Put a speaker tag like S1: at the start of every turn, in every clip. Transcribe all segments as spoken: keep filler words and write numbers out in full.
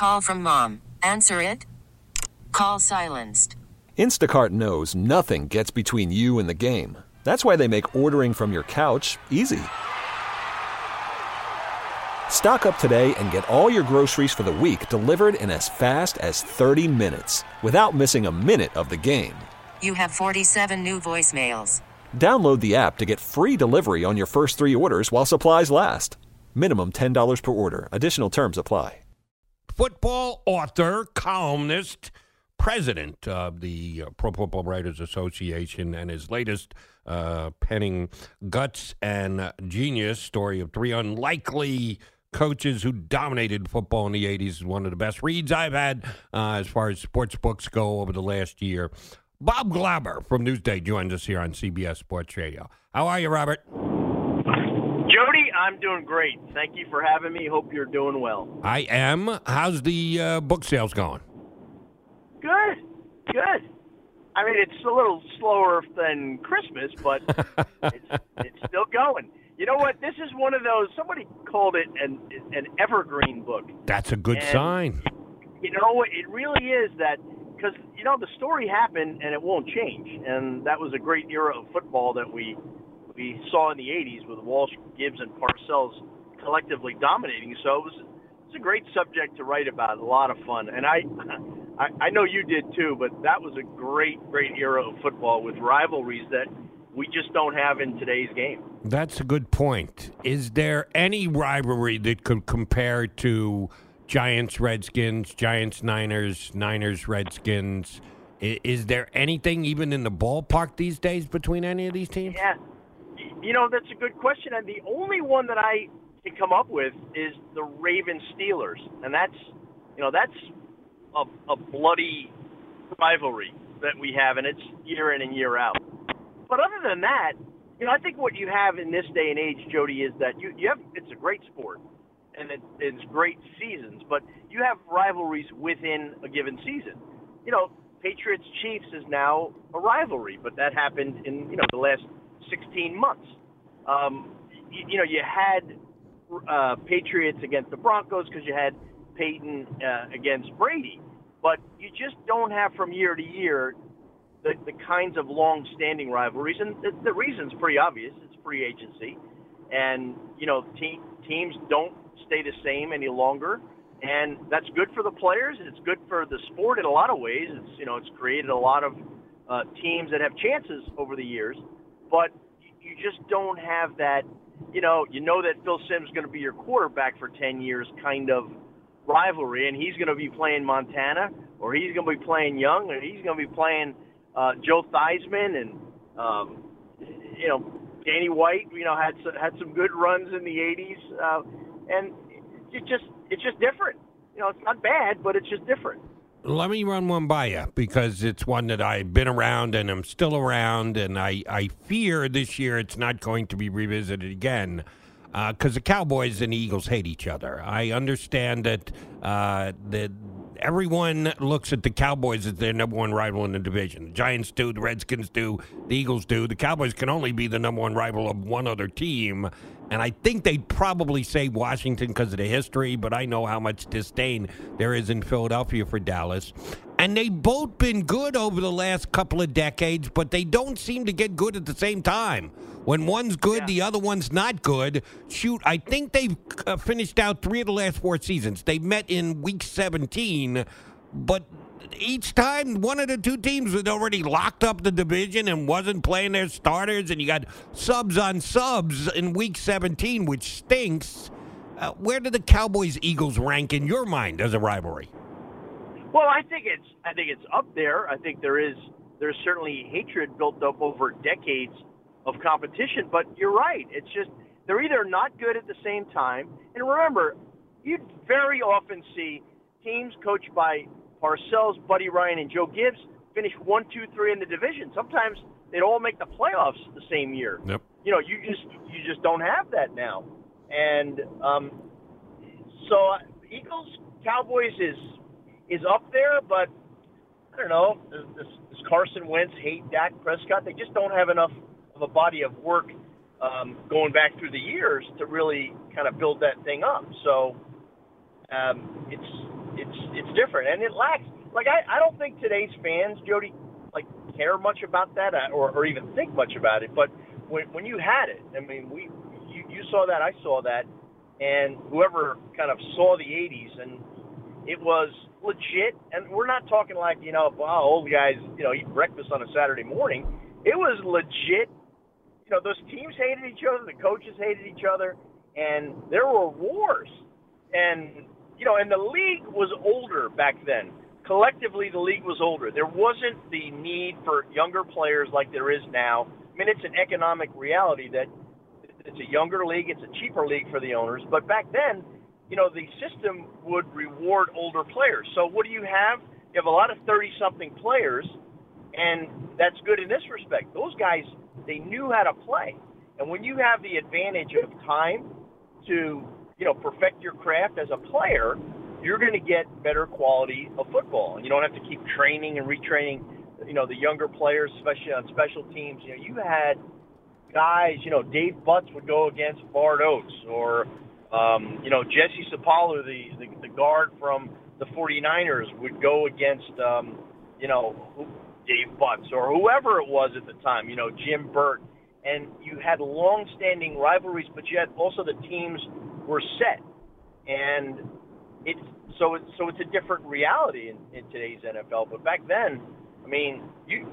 S1: Call from mom. Answer it. Call silenced.
S2: Instacart knows nothing gets between you and the game. That's why they make ordering from your couch easy. Stock up today and get all your groceries for the week delivered in as fast as thirty minutes without missing a minute of the game.
S1: You have forty-seven new voicemails.
S2: Download the app to get free delivery on your first three orders while supplies last. Minimum ten dollars per order. Additional terms apply.
S3: Football author, columnist, president of the uh, Pro Football Writers Association, and his latest uh, penning Guts and Genius, story of three unlikely coaches who dominated football in the eighties, is one of the best reads I've had uh, as far as sports books go over the last year. Bob Glauber from Newsday joins us here on C B S Sports Radio. How are you, Robert?
S4: Jody, I'm doing great. Thank you for having me. Hope you're doing well.
S3: I am. How's the uh, book sales going?
S4: Good, good. I mean, it's a little slower than Christmas, but it's, it's still going. You know what? This is one of those, somebody called it an, an evergreen book.
S3: That's a good
S4: and,
S3: sign.
S4: You know, it really is that, because, you know, the story happened and it won't change. And that was a great era of football that we we saw in the eighties with Walsh, Gibbs, and Parcells collectively dominating. So it was, it was a great subject to write about, a lot of fun. And I, I, I know you did too, but that was a great, great era of football with rivalries that we just don't have in today's game.
S3: That's a good point. Is there any rivalry that could compare to Giants, Redskins, Giants, Niners, Niners, Redskins? I- is there anything even in the ballpark these days between any of these teams?
S4: Yeah. You know, that's a good question. And the only one that I can come up with is the Ravens Steelers. And that's, you know, that's a, a bloody rivalry that we have, and it's year in and year out. But other than that, you know, I think what you have in this day and age, Jody, is that you, you have, it's a great sport, and it, it's great seasons, but you have rivalries within a given season. You know, Patriots-Chiefs is now a rivalry, but that happened in, you know, the last sixteen months. Um, you, you know, you had uh, Patriots against the Broncos because you had Peyton uh, against Brady, but you just don't have from year to year the, the kinds of long-standing rivalries, and the, the reason's pretty obvious. It's free agency, and, you know, te- teams don't stay the same any longer, and that's good for the players. It's good for the sport in a lot of ways. It's, you know, it's created a lot of uh, teams that have chances over the years, but you just don't have that, you know, you know that Phil Simms is going to be your quarterback for ten years kind of rivalry, and he's going to be playing Montana, or he's going to be playing Young, or he's going to be playing uh, Joe Theismann, and, um, you know, Danny White, you know, had some, had some good runs in the eighties, uh, and it just it's just different. You know, it's not bad, but it's just different.
S3: Let me run one by you, because it's one that I've been around and I'm still around, and I, I fear this year it's not going to be revisited again, because uh, the Cowboys and the Eagles hate each other. I understand that uh, that everyone looks at the Cowboys as their number one rival in the division. The Giants do, the Redskins do, the Eagles do. The Cowboys can only be the number one rival of one other team, and I think they'd probably say Washington because of the history, but I know how much disdain there is in Philadelphia for Dallas. And they've both been good over the last couple of decades, but they don't seem to get good at the same time. When one's good, yeah. the other one's not good. Shoot, I think they've uh, finished out three of the last four seasons. They met in week seventeen, but each time one of the two teams had already locked up the division and wasn't playing their starters, and you got subs on subs in week seventeen, which stinks. Uh, where do the Cowboys-Eagles rank in your mind as a rivalry?
S4: Well, I think it's I think it's up there. I think there is there's certainly hatred built up over decades of competition, but you're right. It's just they're either not good at the same time, and remember, you'd very often see teams coached by Parcells, Buddy Ryan, and Joe Gibbs finish one, two, three in the division. Sometimes they'd all make the playoffs the same year.
S3: Yep.
S4: You know, you just you just don't have that now, and um, so uh, Eagles Cowboys is is up there, but I don't know. Does, does Carson Wentz hate Dak Prescott? They just don't have enough of a body of work um, going back through the years to really kind of build that thing up. So um, it's it's it's different, and it lacks. Like I, I don't think today's fans, Jody, like care much about that or, or even think much about it. But when when you had it, I mean, we you, you saw that, I saw that, and whoever kind of saw the eighties, and it was legit. And we're not talking like, you know, wow, old guys, you know, eat breakfast on a Saturday morning. It was legit. You know, those teams hated each other, the coaches hated each other, and there were wars. And, you know, and the league was older back then. Collectively, the league was older. There wasn't the need for younger players like there is now. I mean, it's an economic reality that it's a younger league, it's a cheaper league for the owners. But back then, you know, the system would reward older players. So what do you have? You have a lot of thirty-something players, and that's good in this respect. Those guys, they knew how to play. And when you have the advantage of time to, you know, perfect your craft as a player, you're going to get better quality of football. And you don't have to keep training and retraining, you know, the younger players, especially on special teams. You know, you had guys, you know, Dave Butts would go against Bart Oates, or, um, you know, Jesse Sapolu, the, the, the guard from the forty-niners, would go against, um, you know, Dave Butts or whoever it was at the time, you know, Jim Burt. And you had long-standing rivalries, but yet also the teams were set. And it's so it's so it's a different reality in, in today's N F L. But back then, I mean, you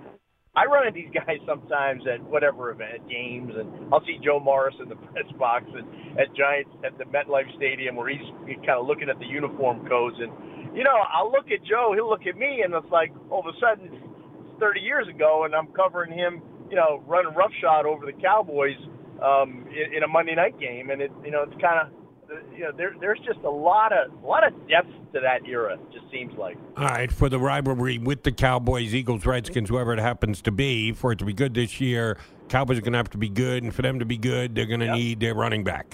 S4: I run into these guys sometimes at whatever event, games, and I'll see Joe Morris in the press box and at Giants at the MetLife Stadium where he's, he's kind of looking at the uniform codes. And, you know, I'll look at Joe, he'll look at me, and it's like all of a sudden it's thirty years ago, and I'm covering him, you know, running roughshod over the Cowboys um, in, in a Monday night game. And, it, you know, it's kind of, you know, there, there's just a lot of a lot of depth to that era, it just seems like.
S3: All right, for the rivalry with the Cowboys, Eagles, Redskins, whoever it happens to be, for it to be good this year, Cowboys are going to have to be good, and for them to be good, they're going to yep. need their running back.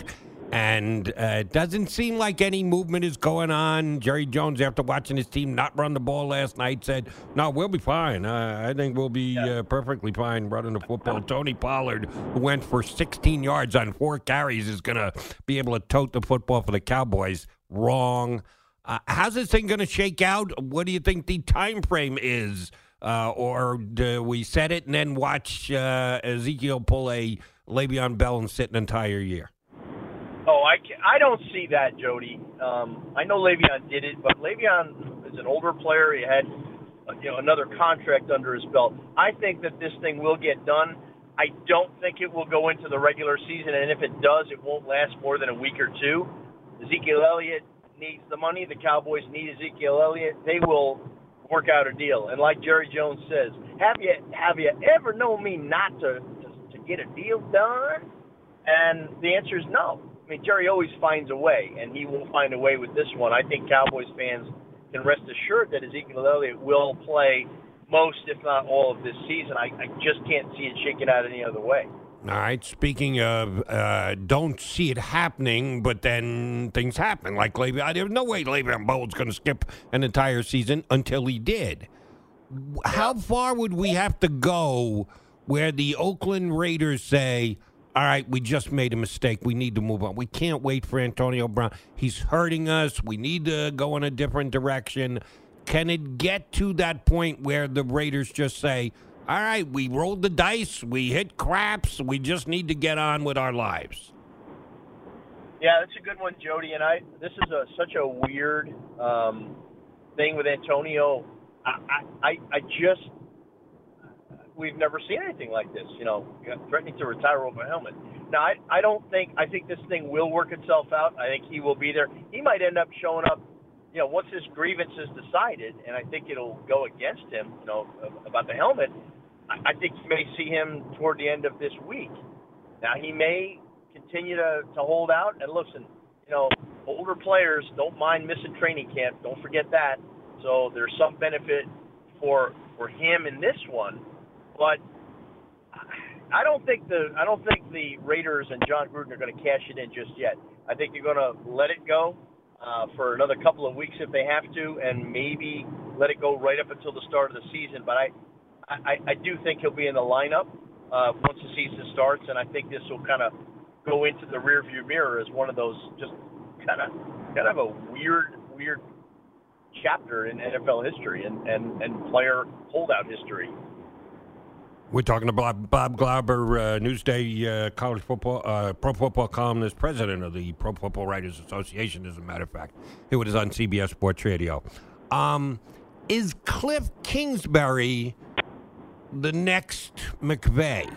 S3: And uh, it doesn't seem like any movement is going on. Jerry Jones, after watching his team not run the ball last night, said, no, we'll be fine. Uh, I think we'll be yeah. uh, perfectly fine running the football. Tony Pollard, who went for sixteen yards on four carries, is going to be able to tote the football for the Cowboys. Wrong. Uh, how's this thing going to shake out? What do you think the time frame is? Uh, or do we set it and then watch uh, Ezekiel pull a Le'Veon Bell and sit an entire year?
S4: Oh, I, I don't see that, Jody. Um, I know Le'Veon did it, but Le'Veon is an older player. He had uh, you know another contract under his belt. I think that this thing will get done. I don't think it will go into the regular season, and if it does, it won't last more than a week or two. Ezekiel Elliott needs the money. The Cowboys need Ezekiel Elliott. They will work out a deal. And like Jerry Jones says, have you have you ever known me not to, to, to get a deal done? And the answer is no. I mean, Jerry always finds a way, and he will find a way with this one. I think Cowboys fans can rest assured that Ezekiel Elliott will play most, if not all, of this season. I, I just can't see it shaking out any other way.
S3: All right, speaking of uh, don't see it happening, but then things happen. Like Le'Veon, there's no way Le'Veon Bell was going to skip an entire season until he did. How far would we have to go where the Oakland Raiders say, all right, we just made a mistake. We need to move on. We can't wait for Antonio Brown. He's hurting us. We need to go in a different direction. Can it get to that point where the Raiders just say, all right, we rolled the dice, we hit craps, we just need to get on with our lives?
S4: Yeah, that's a good one, Jody. And I, this is a, such a weird um, thing with Antonio. I, I, I just... We've never seen anything like this, you know, threatening to retire over a helmet. Now, I, I don't think, I think this thing will work itself out. I think he will be there. He might end up showing up, you know, once his grievance is decided, and I think it'll go against him, you know, about the helmet. I, I think you may see him toward the end of this week. Now, he may continue to, to hold out, and listen, you know, older players don't mind missing training camp. Don't forget that. So there's some benefit for for him in this one. But I don't think the I don't think the Raiders and John Gruden are going to cash it in just yet. I think they're going to let it go uh, for another couple of weeks if they have to, and maybe let it go right up until the start of the season. But I I, I do think he'll be in the lineup uh, once the season starts, and I think this will kind of go into the rearview mirror as one of those just kind of kind of a weird weird chapter in N F L history and, and, and player holdout history.
S3: We're talking about Bob Glauber, uh, Newsday uh, college football, uh, pro football columnist, president of the Pro Football Writers Association, as a matter of fact. It was on C B S Sports Radio. Um, is Cliff Kingsbury the next McVay?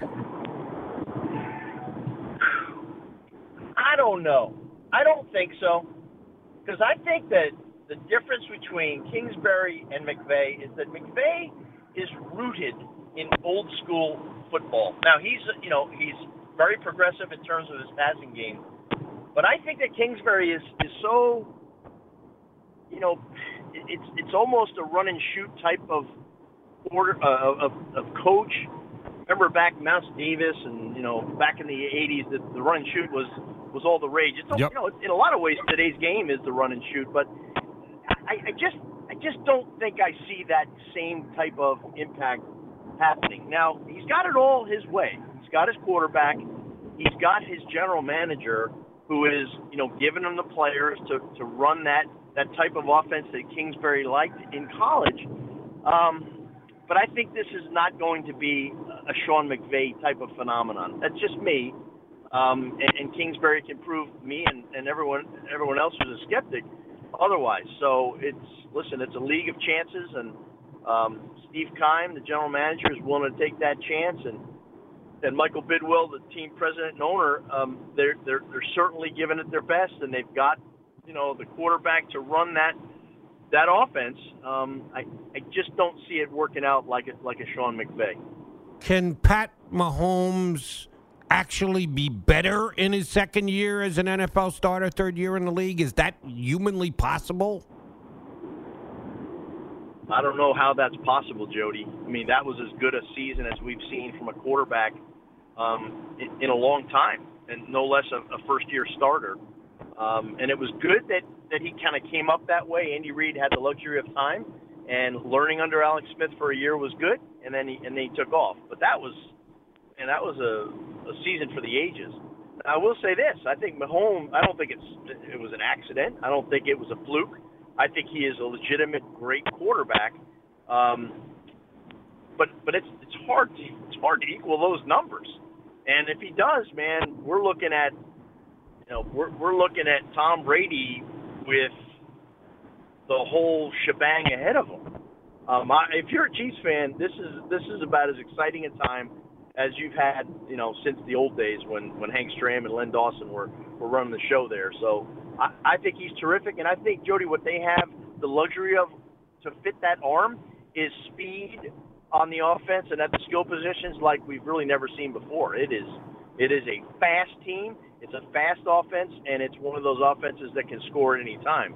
S4: I don't know. I don't think so. Because I think that the difference between Kingsbury and McVay is that McVay is rooted in old school football. Now he's, you know, he's very progressive in terms of his passing game, but I think that Kingsbury is, is so, you know, it's it's almost a run and shoot type of order uh, of, of coach. Remember back Mounts Davis and, you know, back in the eighties, the, the run and shoot was, was all the rage. It's, yep. You know, in a lot of ways today's game is the run and shoot, but I, I just I just don't think I see that same type of impact happening. Now, he's got it all his way. He's got his quarterback. He's got his general manager who is, you know, giving him the players to, to run that, that type of offense that Kingsbury liked in college. Um, but I think this is not going to be a Sean McVay type of phenomenon. That's just me. Um, and, and Kingsbury can prove me and, and everyone everyone else who's a skeptic otherwise. So it's, listen, it's a league of chances, and um, Steve Keim, the general manager, is willing to take that chance, and and Michael Bidwell, the team president and owner, um, they're they're they're certainly giving it their best, and they've got, you know, the quarterback to run that that offense. Um, I I just don't see it working out like it like a Sean McVay.
S3: Can Pat Mahomes actually be better in his second year as an N F L starter, third year in the league? Is that humanly possible?
S4: I don't know how that's possible, Jody. I mean, that was as good a season as we've seen from a quarterback um, in, in a long time, and no less a, a first-year starter. Um, and it was good that, that he kind of came up that way. Andy Reid had the luxury of time, and learning under Alex Smith for a year was good, and then he, and then he took off. But that was, and that was a, a season for the ages. I will say this: I think Mahomes. I don't think it's it was an accident. I don't think it was a fluke. I think he is a legitimate, great quarterback, um, but but it's it's hard to it's hard to equal those numbers. And if he does, man, we're looking at you know we're we're looking at Tom Brady with the whole shebang ahead of him. Um, I, if you're a Chiefs fan, this is this is about as exciting a time as you've had, you know, since the old days when, when Hank Stram and Len Dawson were, were running the show there. So I, I think he's terrific, and I think, Jody, what they have the luxury of to fit that arm is speed on the offense and at the skill positions like we've really never seen before. It is it is a fast team, it's a fast offense, and it's one of those offenses that can score at any time.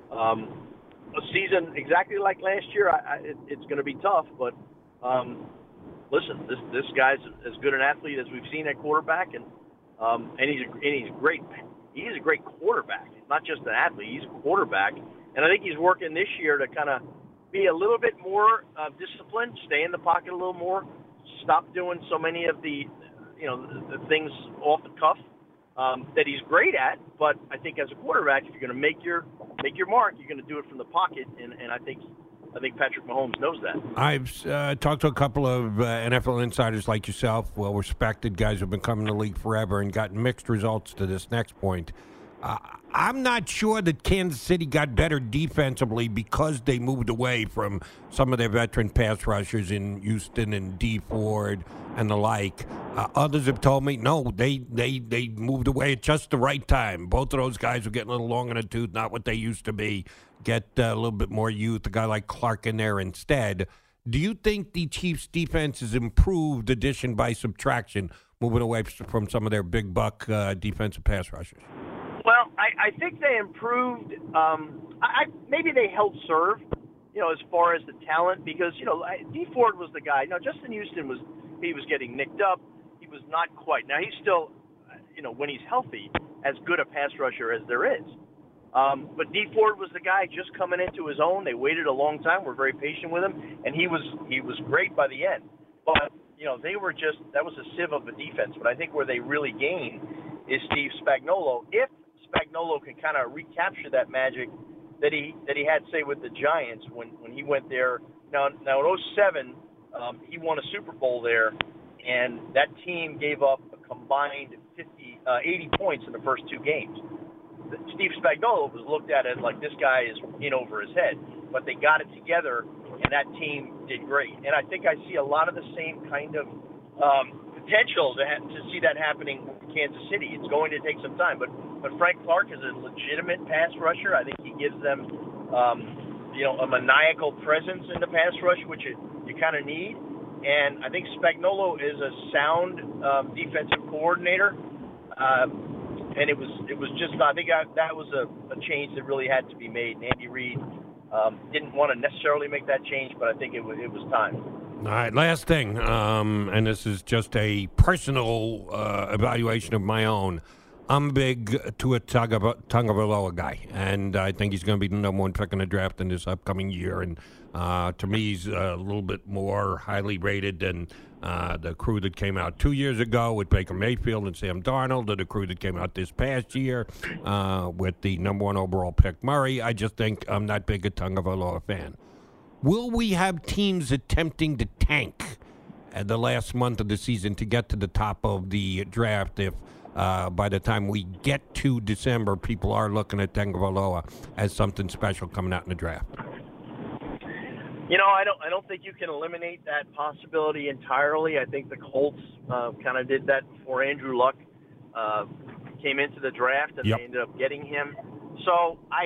S4: Um, a season exactly like last year, I, I, it, it's going to be tough, but um, listen, this this guy's as good an athlete as we've seen at quarterback, and um, and he's a, and he's great. He's a great quarterback, not just an athlete. He's a quarterback, and I think he's working this year to kind of be a little bit more uh, disciplined, stay in the pocket a little more, stop doing so many of the, you know, the, the things off the cuff um, that he's great at. But I think as a quarterback, if you're going to make your make your mark, you're going to do it from the pocket, and, and I think. I think Patrick Mahomes knows that.
S3: I've uh, talked to a couple of uh, N F L insiders like yourself, well-respected guys who've been coming to the league forever and gotten mixed results to this next point. Uh, I'm not sure that Kansas City got better defensively because they moved away from some of their veteran pass rushers in Houston and Dee Ford and the like. Uh, others have told me, no, they, they, they moved away at just the right time. Both of those guys were getting a little long in the tooth, not what they used to be. Get uh, a little bit more youth, a guy like Clark in there instead. Do you think the Chiefs' defense has improved addition by subtraction, moving away from some of their big buck uh, defensive pass rushers?
S4: Well, I, I think they improved. Um, I, maybe they held serve, you know, as far as the talent, because, you know, Dee Ford was the guy. Now, Justin Houston was, he was getting nicked up. He was not quite. Now, he's still, you know, when he's healthy, as good a pass rusher as there is. Um, but Dee Ford was the guy just coming into his own. They waited a long time. We're very patient with him, and he was he was great by the end. But, you know, they were just, that was a sieve of a defense. But I think where they really gain is Steve Spagnuolo. If Spagnuolo can kind of recapture that magic that he that he had, say, with the Giants when, when he went there. Now, now in oh seven, um, he won a Super Bowl there, and that team gave up a combined fifty, uh, eighty points in the first two games. Steve Spagnuolo was looked at as like, this guy is in over his head, but they got it together, and that team did great. And I think I see a lot of the same kind of um, potential to, ha- to see that happening with Kansas City. It's going to take some time, but but Frank Clark is a legitimate pass rusher. I think he gives them, um, you know, a maniacal presence in the pass rush, which you, you kind of need. And I think Spagnuolo is a sound um, defensive coordinator. Um, And it was it was just I think I, that was a, a change that really had to be made. And Andy Reid um, didn't want to necessarily make that change, but I think it was it was time.
S3: All right, last thing, um, and this is just a personal uh, evaluation of my own. I'm a big Tua Tagovailoa guy, and I think he's going to be the number one pick in the draft in this upcoming year. And uh, to me, he's a little bit more highly rated than uh, the crew that came out two years ago with Baker Mayfield and Sam Darnold, or the crew that came out this past year uh, with the number one overall pick, Murray. I just think I'm not big a Tagovailoa fan. Will we have teams attempting to tank at the last month of the season to get to the top of the draft if Uh, by the time we get to December, people are looking at Tagovailoa as something special coming out in the draft?
S4: You know, I don't. I don't think you can eliminate that possibility entirely. I think the Colts uh, kind of did that before Andrew Luck uh, came into the draft, and
S3: yep.
S4: they ended up getting him. So I,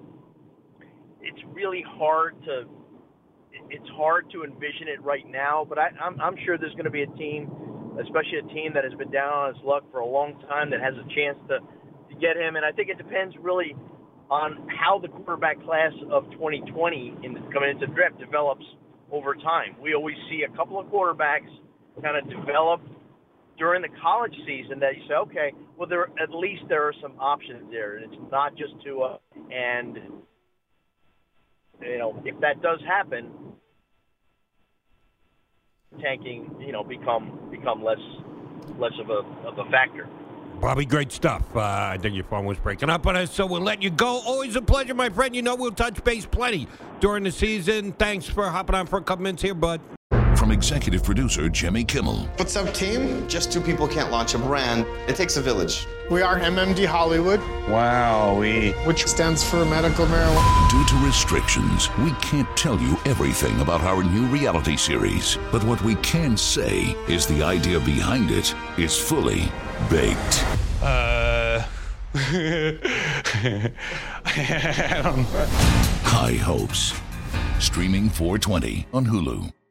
S4: it's really hard to. It's hard to envision it right now, but I, I'm, I'm sure there's going to be a team, especially a team that has been down on its luck for a long time, that has a chance to, to get him. And I think it depends really on how the quarterback class of twenty twenty in the, coming into the draft develops over time. We always see a couple of quarterbacks kind of develop during the college season that you say, okay, well, there at least there are some options there, and it's not just Tua. And you know, if that does happen, tanking, you know, become become less less of a of a factor.
S3: Bobby, great stuff. Uh, I think your phone was breaking up on us, so we'll let you go. Always a pleasure, my friend. You know we'll touch base plenty during the season. Thanks for hopping on for a couple minutes here, bud.
S5: From executive producer Jimmy Kimmel.
S6: What's up, team? Just two people can't launch a brand. It takes a village.
S7: We are M M D Hollywood.
S8: Wow, we...
S7: Which stands for medical marijuana.
S5: Due to restrictions, we can't tell you everything about our new reality series. But what we can say is the idea behind it is fully baked.
S8: Uh... I don't know.
S5: High Hopes. Streaming four twenty on Hulu.